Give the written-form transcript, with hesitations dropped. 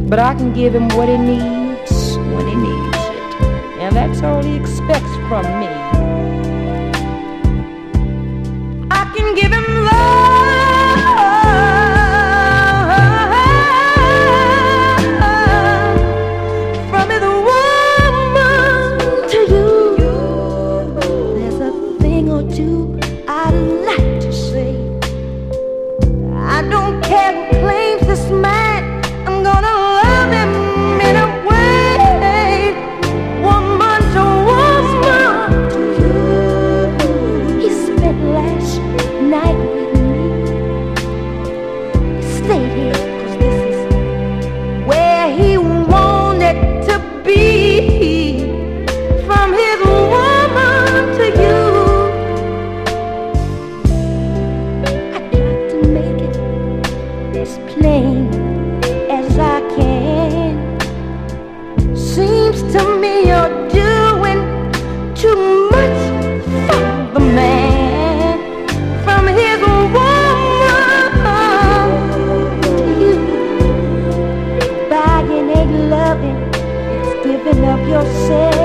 but I can give him what he needs when he needs it, and that's all he expects from me. I can give him love from his woman to you. There's a thing or two I'd like to say. I don't care who claims this man, I'm gonna love him in a way, woman to woman to you. He spent last night with me. He stayed here 'cause this is where he wanted to be. From his woman to you, I'd like to make it as plain as I can. Seems to me you're doing too much for the man. From his woman to you, buying ain't loving, it's giving up yourself.